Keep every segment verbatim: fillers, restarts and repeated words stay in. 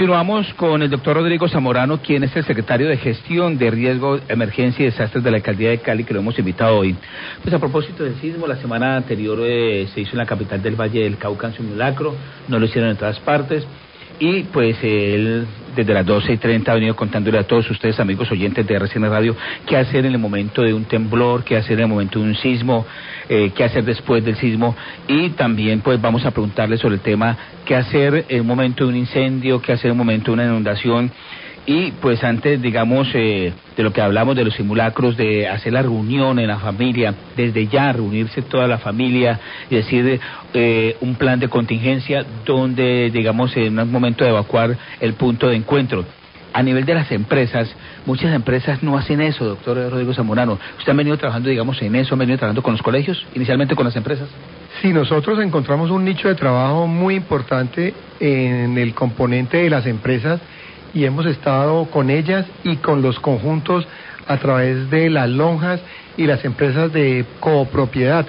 Continuamos con el doctor Rodrigo Zamorano, quien es el secretario de Gestión de Riesgo, Emergencia y Desastres de la Alcaldía de Cali, que lo hemos invitado hoy. Pues a propósito del sismo, la semana anterior eh, se hizo en la capital del Valle del Cauca un simulacro, no lo hicieron en todas partes, y pues eh, él desde las doce y treinta ha venido contándole a todos ustedes, amigos oyentes de R C N Radio, qué hacer en el momento de un temblor, qué hacer en el momento de un sismo, eh, qué hacer después del sismo, y también pues vamos a preguntarle sobre el tema qué hacer en un momento de un incendio, qué hacer en un momento de una inundación. Y pues antes, digamos, eh, de lo que hablamos de los simulacros, de hacer la reunión en la familia, desde ya reunirse toda la familia y decir eh, un plan de contingencia donde, digamos, en un momento de evacuar el punto de encuentro. A nivel de las empresas, muchas empresas no hacen eso, doctor Rodrigo Zamorano. ¿Usted ha venido trabajando, digamos, en eso, ha venido trabajando con los colegios, inicialmente con las empresas? Sí, nosotros encontramos un nicho de trabajo muy importante en el componente de las empresas, y hemos estado con ellas y con los conjuntos a través de las lonjas y las empresas de copropiedad.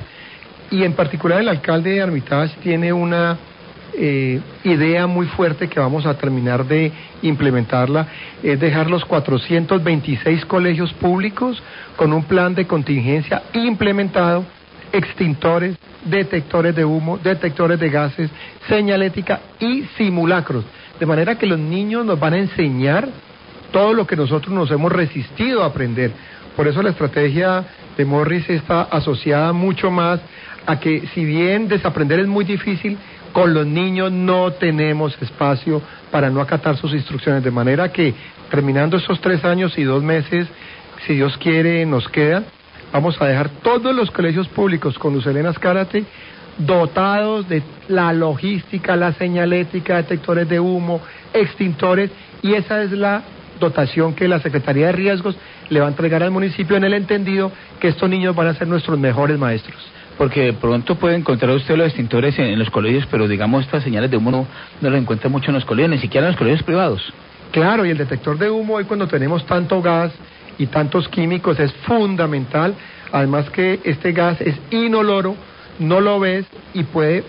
Y en particular el alcalde de Armitage tiene una eh, idea muy fuerte que vamos a terminar de implementarla, es dejar los cuatrocientos veintiséis colegios públicos con un plan de contingencia implementado, extintores, detectores de humo, detectores de gases, señalética y simulacros. De manera que los niños nos van a enseñar todo lo que nosotros nos hemos resistido a aprender. Por eso la estrategia de Morris está asociada mucho más a que, si bien desaprender es muy difícil, con los niños no tenemos espacio para no acatar sus instrucciones. De manera que, terminando estos tres años y dos meses, si Dios quiere, nos quedan, vamos a dejar todos los colegios públicos con Luz Helena Zárate dotados de la logística, la señalética, detectores de humo, extintores, y esa es la dotación que la Secretaría de Riesgos le va a entregar al municipio, en el entendido que estos niños van a ser nuestros mejores maestros. Porque de pronto puede encontrar usted los extintores en, en los colegios, pero digamos estas señales de humo no, no las encuentra mucho en los colegios, ni siquiera en los colegios privados. Claro, y el detector de humo hoy, cuando tenemos tanto gas y tantos químicos, es fundamental, además que este gas es inoloro, no lo ves y puede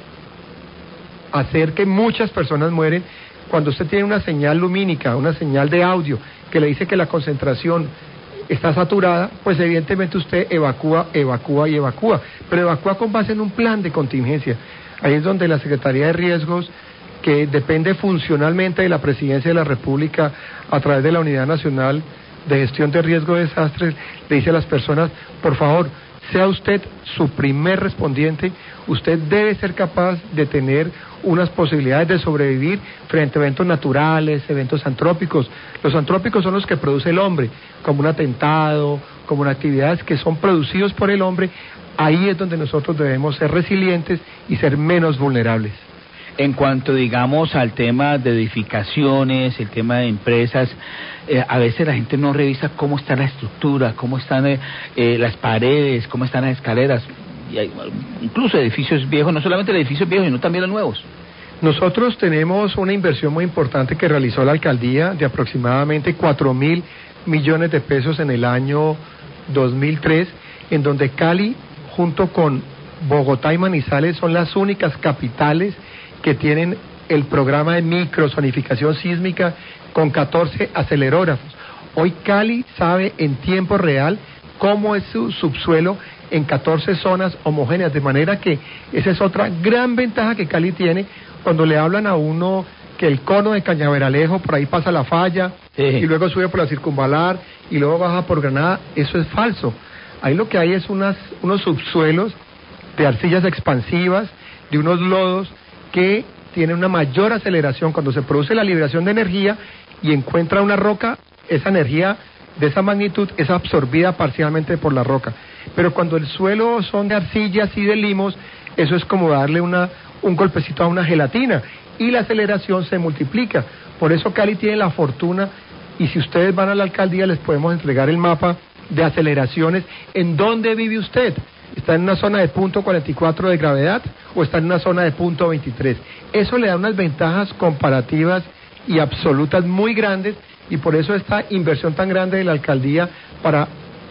hacer que muchas personas mueren. Cuando usted tiene una señal lumínica, una señal de audio que le dice que la concentración está saturada, pues evidentemente usted evacúa, evacúa y evacúa, pero evacúa con base en un plan de contingencia. Ahí es donde la Secretaría de Riesgos, que depende funcionalmente de la Presidencia de la República a través de la Unidad Nacional de Gestión de Riesgo de Desastres, le dice a las personas: por favor, sea usted su primer respondiente, usted debe ser capaz de tener unas posibilidades de sobrevivir frente a eventos naturales, eventos antrópicos. Los antrópicos son los que produce el hombre, como un atentado, como una actividades que son producidos por el hombre. Ahí es donde nosotros debemos ser resilientes y ser menos vulnerables. En cuanto, digamos, al tema de edificaciones, el tema de empresas, eh, a veces la gente no revisa cómo está la estructura, cómo están eh, eh, las paredes, cómo están las escaleras, y hay, incluso edificios viejos, no solamente los edificios viejos, sino también los nuevos. Nosotros tenemos una inversión muy importante que realizó la alcaldía de aproximadamente cuatro mil millones de pesos en el año dos mil tres, en donde Cali, junto con Bogotá y Manizales, son las únicas capitales que tienen el programa de microzonificación sísmica con catorce acelerógrafos. Hoy Cali sabe en tiempo real cómo es su subsuelo en catorce zonas homogéneas, de manera que esa es otra gran ventaja que Cali tiene. Cuando le hablan a uno que el cono de Cañaveralejo, por ahí pasa la falla, sí, y luego sube por la Circunvalar, y luego baja por Granada, eso es falso. Ahí lo que hay es unas, unos subsuelos de arcillas expansivas, de unos lodos, que tiene una mayor aceleración. Cuando se produce la liberación de energía y encuentra una roca, esa energía de esa magnitud es absorbida parcialmente por la roca. Pero cuando el suelo son de arcillas y de limos, eso es como darle una, un golpecito a una gelatina, y la aceleración se multiplica. Por eso Cali tiene la fortuna, y si ustedes van a la alcaldía les podemos entregar el mapa de aceleraciones. ¿En dónde vive usted? ¿Está en una zona de punto cuarenta y cuatro de gravedad o está en una zona de punto veintitrés? Eso le da unas ventajas comparativas y absolutas muy grandes, y por eso esta inversión tan grande de la alcaldía para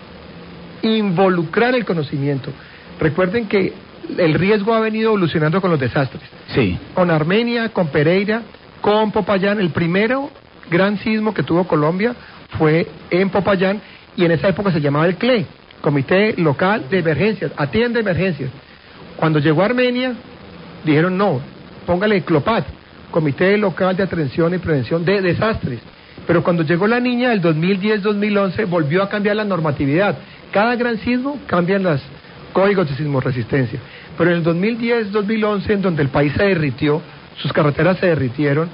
involucrar el conocimiento. Recuerden que el riesgo ha venido evolucionando con los desastres. Sí. Con Armenia, con Pereira, con Popayán. El primero gran sismo que tuvo Colombia fue en Popayán, y en esa época se llamaba el C L E, Comité Local de Emergencias, atiende emergencias. Cuando llegó a Armenia, dijeron no, póngale CLOPAT, Comité Local de Atención y Prevención de Desastres. Pero cuando llegó la niña del dos mil diez dos mil once, volvió a cambiar la normatividad. Cada gran sismo cambian los códigos de sismoresistencia. Pero en el dos mil diez dos mil once, en donde el país se derritió, sus carreteras se derritieron,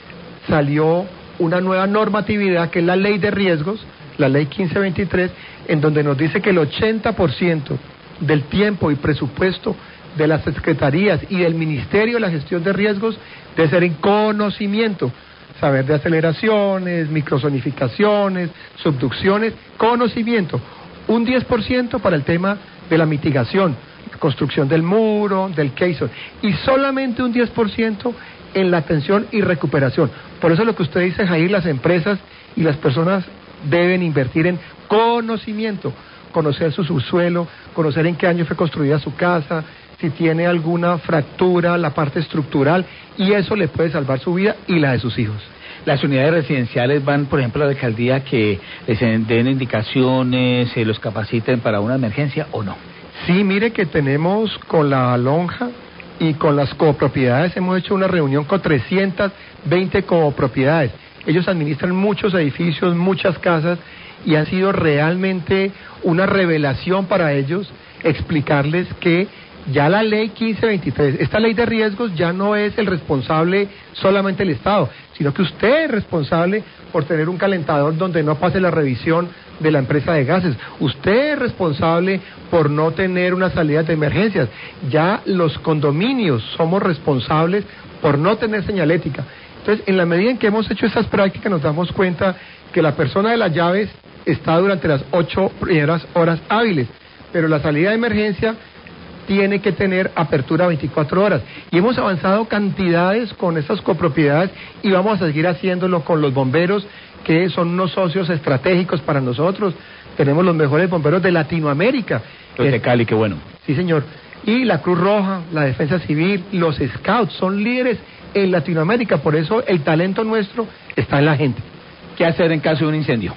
salió una nueva normatividad que es la Ley de Riesgos, la Ley quince veintitrés, en donde nos dice que el ochenta por ciento del tiempo y presupuesto de las secretarías y del Ministerio de la Gestión de Riesgos debe ser en conocimiento, saber de aceleraciones, microzonificaciones, subducciones, conocimiento. Un diez por ciento para el tema de la mitigación, construcción del muro, del caisson, y solamente un diez por ciento en la atención y recuperación. Por eso lo que usted dice, Jair, las empresas y las personas deben invertir en conocimiento, conocer su subsuelo, conocer en qué año fue construida su casa, si tiene alguna fractura, la parte estructural, y eso le puede salvar su vida y la de sus hijos. Las unidades residenciales van, por ejemplo, a la alcaldía que les den indicaciones, se los capaciten para una emergencia, ¿o no? Sí, mire que tenemos con la lonja y con las copropiedades, hemos hecho una reunión con trescientas veinte copropiedades. Ellos administran muchos edificios, muchas casas, y ha sido realmente una revelación para ellos explicarles que ya la ley quince veintitrés, esta ley de riesgos, ya no es el responsable solamente el Estado, sino que usted es responsable por tener un calentador donde no pase la revisión de la empresa de gases. Usted es responsable por no tener unas salidas de emergencias. Ya los condominios somos responsables por no tener señalética. Entonces, en la medida en que hemos hecho esas prácticas, nos damos cuenta que la persona de las llaves está durante las ocho primeras horas hábiles, pero la salida de emergencia tiene que tener apertura veinticuatro horas. Y hemos avanzado cantidades con estas copropiedades y vamos a seguir haciéndolo con los bomberos, que son unos socios estratégicos para nosotros. Tenemos los mejores bomberos de Latinoamérica. Los de Cali, qué bueno. Sí, señor. Y la Cruz Roja, la Defensa Civil, los Scouts, son líderes en Latinoamérica. Por eso el talento nuestro está en la gente. ¿Qué hacer en caso de un incendio?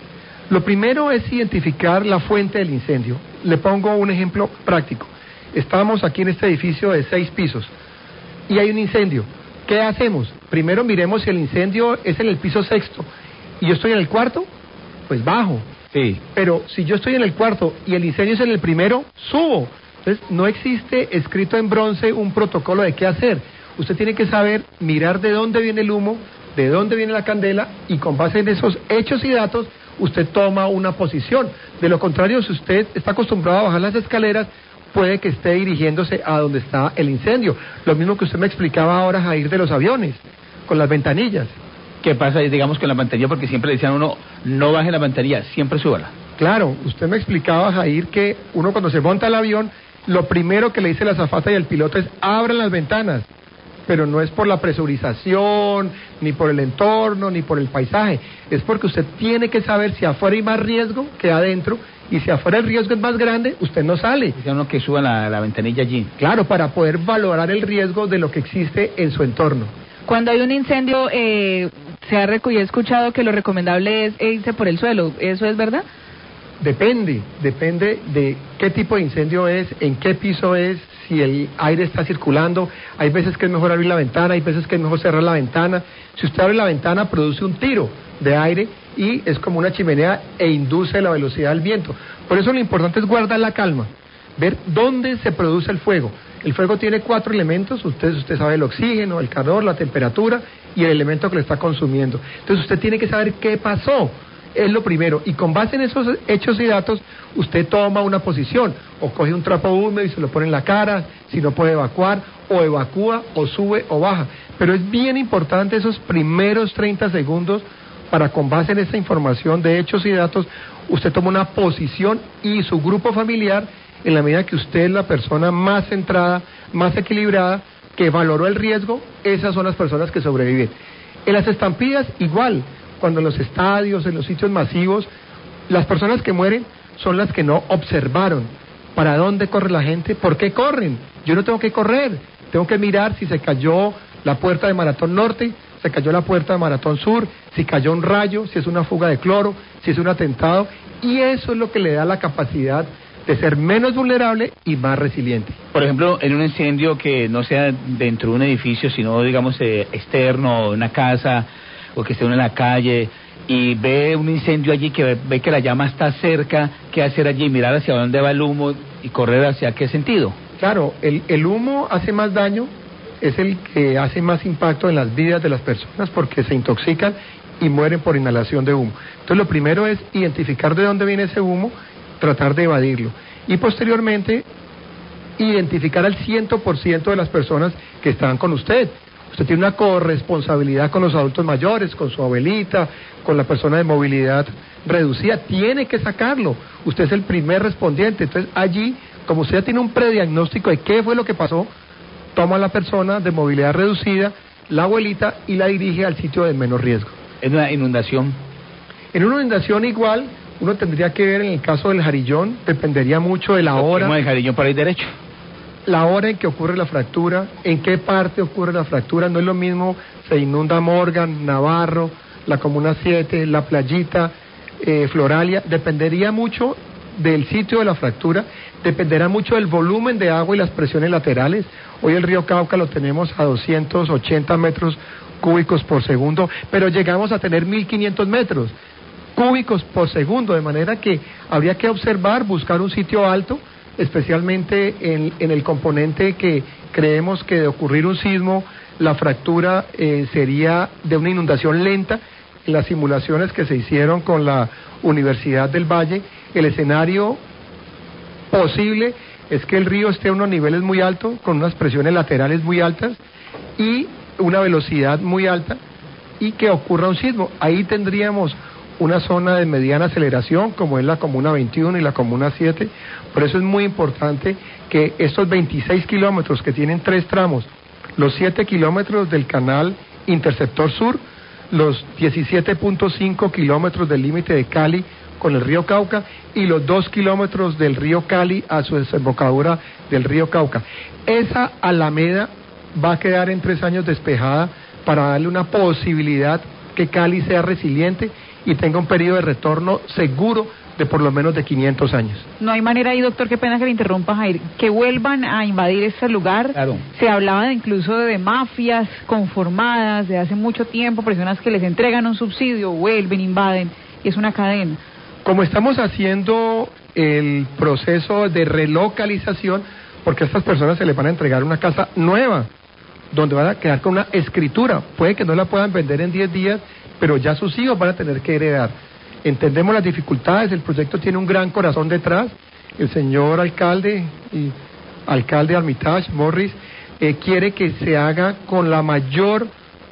Lo primero es identificar la fuente del incendio. Le pongo un ejemplo práctico. Estamos aquí en este edificio de seis pisos y hay un incendio. ¿Qué hacemos? Primero miremos si el incendio es en el piso sexto y yo estoy en el cuarto, pues bajo. Sí. Pero si yo estoy en el cuarto y el incendio es en el primero, subo. Entonces no existe escrito en bronce un protocolo de qué hacer. Usted tiene que saber mirar de dónde viene el humo, de dónde viene la candela, y con base en esos hechos y datos usted toma una posición. De lo contrario, si usted está acostumbrado a bajar las escaleras, puede que esté dirigiéndose a donde está el incendio. Lo mismo que usted me explicaba ahora, Jair, de los aviones, con las ventanillas. ¿Qué pasa, digamos, con la ventanilla? Porque siempre le decían a uno, no baje la ventanilla, siempre súbala. Claro, usted me explicaba, Jair, que uno cuando se monta al avión, lo primero que le dice la azafata y el piloto es, abran las ventanas. Pero no es por la presurización, ni por el entorno, ni por el paisaje. Es porque usted tiene que saber si afuera hay más riesgo que adentro, y si afuera el riesgo es más grande, usted no sale. Dice uno que suba la, la ventanilla allí. Claro, para poder valorar el riesgo de lo que existe en su entorno. Cuando hay un incendio, eh, se ha recu- y he escuchado que lo recomendable es irse por el suelo. ¿Eso es verdad? Depende, depende de qué tipo de incendio es, en qué piso es, si el aire está circulando. Hay veces que es mejor abrir la ventana, hay veces que es mejor cerrar la ventana. Si usted abre la ventana, produce un tiro de aire y es como una chimenea e induce la velocidad del viento. Por eso lo importante es guardar la calma, ver dónde se produce el fuego. El fuego tiene cuatro elementos, usted, usted sabe el oxígeno, el calor, la temperatura y el elemento que le está consumiendo. Entonces usted tiene que saber qué pasó. Es lo primero, y con base en esos hechos y datos, usted toma una posición, o coge un trapo húmedo y se lo pone en la cara, si no puede evacuar, o evacúa, o sube, o baja. Pero es bien importante esos primeros treinta segundos para, con base en esa información de hechos y datos, usted toma una posición y su grupo familiar, en la medida que usted es la persona más centrada, más equilibrada, que valoró el riesgo, esas son las personas que sobreviven. En las estampidas, igual. Cuando en los estadios, en los sitios masivos, las personas que mueren son las que no observaron para dónde corre la gente, por qué corren. Yo no tengo que correr, tengo que mirar si se cayó la puerta de Maratón Norte, se cayó la puerta de Maratón Sur, si cayó un rayo, si es una fuga de cloro, si es un atentado, y eso es lo que le da la capacidad de ser menos vulnerable y más resiliente. Por ejemplo, en un incendio que no sea dentro de un edificio, sino, digamos, eh, externo, una casa, o que esté uno en la calle, y ve un incendio allí, que ve, ve que la llama está cerca, ¿qué hacer allí? Mirar hacia dónde va el humo y correr hacia qué sentido. Claro, el, el humo hace más daño, es el que hace más impacto en las vidas de las personas porque se intoxican y mueren por inhalación de humo. Entonces lo primero es identificar de dónde viene ese humo, tratar de evadirlo. Y posteriormente, identificar al cien por ciento de las personas que están con usted. Usted tiene una corresponsabilidad con los adultos mayores, con su abuelita, con la persona de movilidad reducida. Tiene que sacarlo. Usted es el primer respondiente. Entonces allí, como usted ya tiene un prediagnóstico de qué fue lo que pasó, toma a la persona de movilidad reducida, la abuelita, y la dirige al sitio de menos riesgo. ¿Es una inundación? En una inundación igual, uno tendría que ver en el caso del Jarillón, dependería mucho de la hora. ¿Cómo el Jarillón para ir derecho? La hora en que ocurre la fractura, en qué parte ocurre la fractura, no es lo mismo, se inunda Morgan, Navarro, la Comuna siete, La Playita, eh, Floralia, dependería mucho del sitio de la fractura, dependerá mucho del volumen de agua y las presiones laterales. Hoy el río Cauca lo tenemos a doscientos ochenta metros cúbicos por segundo, pero llegamos a tener mil quinientos metros cúbicos por segundo, de manera que habría que observar, buscar un sitio alto, especialmente en, en el componente que creemos que de ocurrir un sismo, la fractura eh, sería de una inundación lenta. En las simulaciones que se hicieron con la Universidad del Valle, el escenario posible es que el río esté a unos niveles muy altos, con unas presiones laterales muy altas y una velocidad muy alta, y que ocurra un sismo. Ahí tendríamos una zona de mediana aceleración, como es la Comuna veintiuno y la Comuna siete. Por eso es muy importante que estos veintiséis kilómetros que tienen tres tramos, los siete kilómetros del canal Interceptor Sur, los diecisiete punto cinco kilómetros del límite de Cali con el río Cauca y los dos kilómetros del río Cali a su desembocadura del río Cauca. Esa alameda va a quedar en tres años despejada para darle una posibilidad que Cali sea resiliente y tenga un periodo de retorno seguro de por lo menos de quinientos años. No hay manera ahí, doctor, qué pena que le interrumpa, Jair, que vuelvan a invadir este lugar. Claro. Se hablaba de, incluso de mafias conformadas de hace mucho tiempo, personas que les entregan un subsidio, vuelven, invaden, y es una cadena. Como estamos haciendo el proceso de relocalización, porque a estas personas se les van a entregar una casa nueva, donde van a quedar con una escritura, puede que no la puedan vender en diez días, pero ya sus hijos van a tener que heredar. Entendemos las dificultades, el proyecto tiene un gran corazón detrás, el señor alcalde y alcalde Armitage, Morris, eh, quiere que se haga con la mayor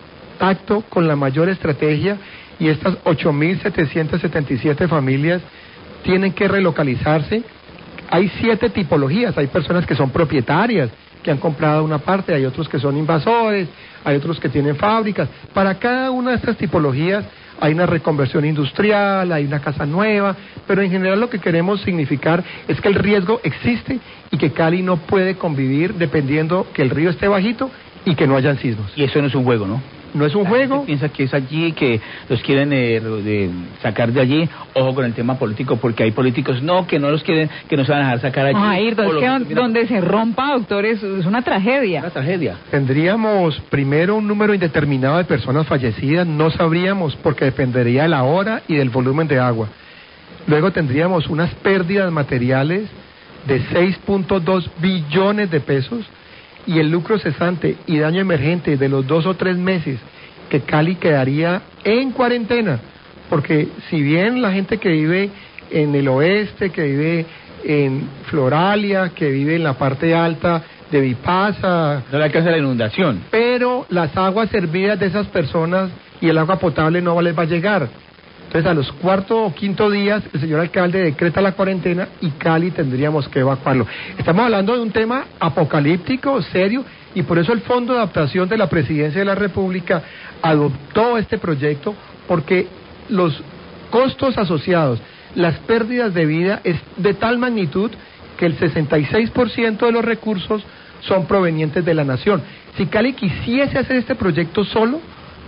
tacto, con la mayor estrategia, y estas ocho mil setecientas setenta y siete familias tienen que relocalizarse. Hay siete tipologías, hay personas que son propietarias, que han comprado una parte, hay otros que son invasores, hay otros que tienen fábricas. Para cada una de estas tipologías hay una reconversión industrial, hay una casa nueva, pero en general lo que queremos significar es que el riesgo existe y que Cali no puede convivir dependiendo que el río esté bajito y que no hayan sismos. Y eso no es un juego, ¿no? No es un La juego. gente piensa que es allí, que los quieren eh, de sacar de allí. Ojo con el tema político, porque hay políticos no, que no los quieren, que no se van a dejar sacar allí. Ay, es que don, donde se rompa, doctor, es, es una tragedia. Una tragedia. Tendríamos primero un número indeterminado de personas fallecidas, no sabríamos porque dependería de la hora y del volumen de agua. Luego tendríamos unas pérdidas materiales de seis punto dos billones de pesos, y el lucro cesante y daño emergente de los dos o tres meses que Cali quedaría en cuarentena, porque si bien la gente que vive en el oeste, que vive en Floralia, que vive en la parte alta de Vipasa, no le alcanza la inundación, pero las aguas servidas de esas personas y el agua potable no les va a llegar. Entonces a los cuarto o quinto días el señor alcalde decreta la cuarentena y Cali tendríamos que evacuarlo. Estamos hablando de un tema apocalíptico, serio, y por eso el Fondo de Adaptación de la Presidencia de la República adoptó este proyecto, porque los costos asociados, las pérdidas de vida es de tal magnitud que el sesenta y seis por ciento de los recursos son provenientes de la nación. Si Cali quisiese hacer este proyecto solo,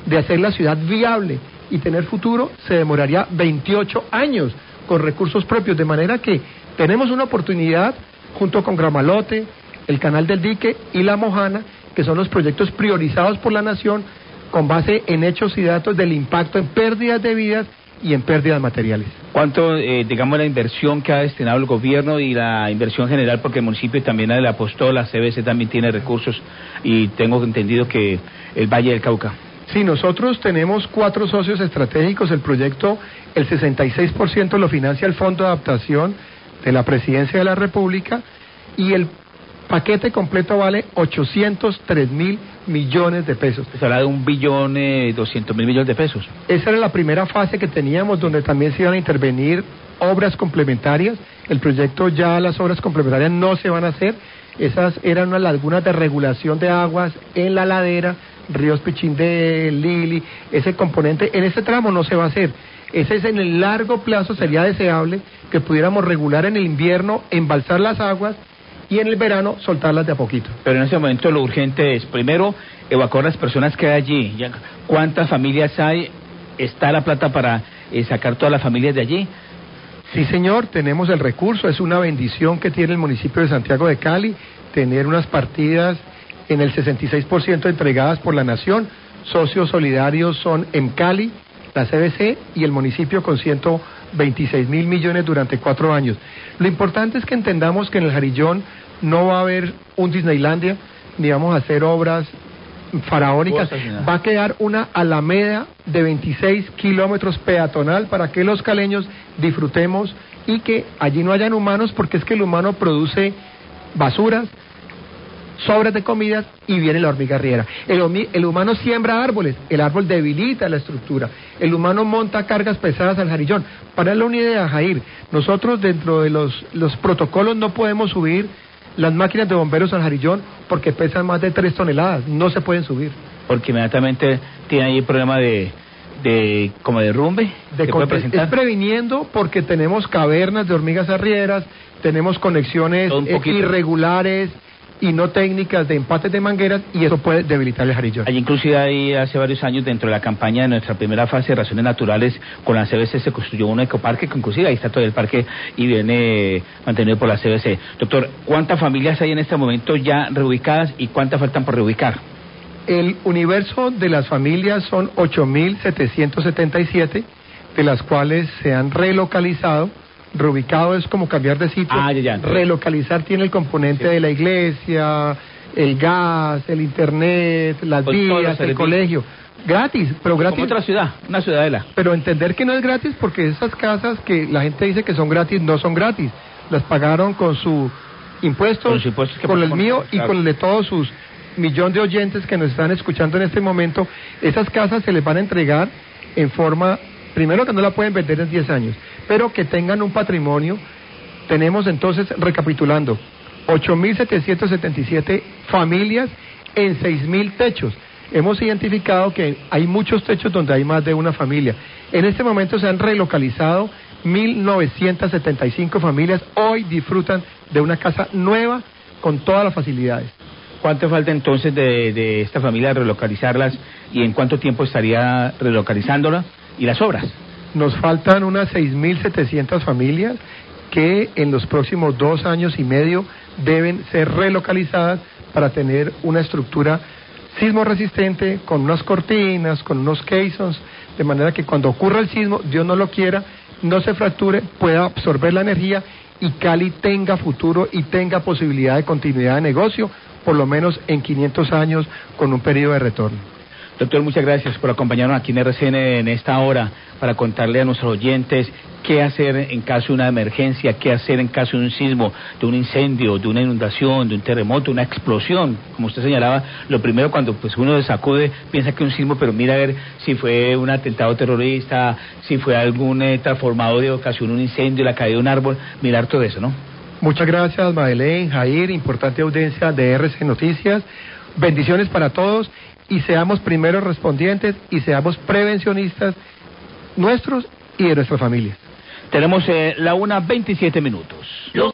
de hacer la ciudad viable y tener futuro, se demoraría veintiocho años con recursos propios, de manera que tenemos una oportunidad junto con Gramalote, el Canal del Dique y La Mojana, que son los proyectos priorizados por la Nación con base en hechos y datos del impacto en pérdidas de vidas y en pérdidas materiales. ¿Cuánto, eh, digamos, la inversión que ha destinado el gobierno y la inversión general? Porque el municipio también le apostó, la C B C también tiene recursos y tengo entendido que el Valle del Cauca. Sí, nosotros tenemos cuatro socios estratégicos. El proyecto, el sesenta y seis por ciento lo financia el Fondo de Adaptación de la Presidencia de la República y el paquete completo vale ochocientos tres mil millones de pesos. Se habla de un billón, eh, doscientos mil millones de pesos. Esa era la primera fase que teníamos, donde también se iban a intervenir obras complementarias. El proyecto ya, las obras complementarias no se van a hacer. Esas eran unas lagunas de regulación de aguas en la ladera, Ríos Pichindé, Lili, ese componente en este tramo no se va a hacer. Ese es en el largo plazo, sería deseable que pudiéramos regular en el invierno, embalsar las aguas y en el verano soltarlas de a poquito. Pero en ese momento lo urgente es, primero, evacuar las personas que hay allí. Ya, ¿cuántas familias hay? ¿Está la plata para eh, sacar todas las familias de allí? Sí, señor, tenemos el recurso. Es una bendición que tiene el municipio de Santiago de Cali tener unas partidas en el sesenta y seis por ciento entregadas por la Nación. Socios solidarios son en Cali, la C B C y el municipio con ciento veintiséis mil millones durante cuatro años. Lo importante es que entendamos que en el Jarillón no va a haber un Disneylandia, ni vamos a hacer obras faraónicas. Va a quedar una alameda de veintiséis kilómetros peatonal para que los caleños disfrutemos y que allí no hayan humanos, porque es que el humano produce basuras, sobras de comidas y viene la hormiga arriera. El, el humano siembra árboles, el árbol debilita la estructura. El humano monta cargas pesadas al Jarillón. Para darle una idea, Jair, nosotros dentro de los, los protocolos no podemos subir las máquinas de bomberos al Jarillón porque pesan más de tres toneladas, no se pueden subir. Porque inmediatamente tiene ahí el problema de, de como derrumbe. De con, es previniendo porque tenemos cavernas de hormigas arrieras, tenemos conexiones eh, irregulares y no técnicas de empates de mangueras, y eso puede debilitar el Jarillón. Allí inclusive ahí hace varios años, dentro de la campaña de nuestra primera fase de razones naturales, con la C B C se construyó un ecoparque, que inclusive ahí está todo el parque y viene mantenido por la C B C. Doctor, ¿cuántas familias hay en este momento ya reubicadas y cuántas faltan por reubicar? El universo de las familias son ocho mil setecientos setenta y siete, de las cuales se han relocalizado. Reubicado es como cambiar de sitio. Ah, ya, ya. Relocalizar tiene el componente sí. de la iglesia, el gas, el internet, las pues vías, el colegio. Gratis, pero gratis. Como otra ciudad, una ciudadela. Pero entender que no es gratis, porque esas casas que la gente dice que son gratis, no son gratis. Las pagaron con su impuesto, con, impuestos que con el mío claro. y con el de todos sus millón de oyentes que nos están escuchando en este momento. Esas casas se les van a entregar en forma, primero que no la pueden vender en diez años, pero que tengan un patrimonio. Tenemos entonces, recapitulando, ocho mil setecientos setenta y siete familias en seis mil techos. Hemos identificado que hay muchos techos donde hay más de una familia. En este momento se han relocalizado mil novecientas setenta y cinco familias. Hoy disfrutan de una casa nueva con todas las facilidades. ¿Cuánto falta entonces de, de esta familia relocalizarlas y en cuánto tiempo estaría relocalizándola? ¿Y las obras? Nos faltan unas seis mil setecientas familias que en los próximos dos años y medio deben ser relocalizadas para tener una estructura sismo resistente, con unas cortinas, con unos caissons, de manera que cuando ocurra el sismo, Dios no lo quiera, no se fracture, pueda absorber la energía y Cali tenga futuro y tenga posibilidad de continuidad de negocio, por lo menos en quinientos años, con un periodo de retorno. Doctor, muchas gracias por acompañarnos aquí en R C N en esta hora para contarle a nuestros oyentes qué hacer en caso de una emergencia, qué hacer en caso de un sismo, de un incendio, de una inundación, de un terremoto, una explosión. Como usted señalaba, lo primero cuando pues uno se sacude piensa que es un sismo, pero mira a ver si fue un atentado terrorista, si fue algún eh, transformador que ocasionó un incendio, la caída de un árbol, mirar todo eso, ¿no? Muchas gracias, Madeleine, Jair, importante audiencia de R C Noticias. Bendiciones para todos. Y seamos primeros respondientes y seamos prevencionistas nuestros y de nuestras familias. Tenemos eh, la una veintisiete minutos. Yo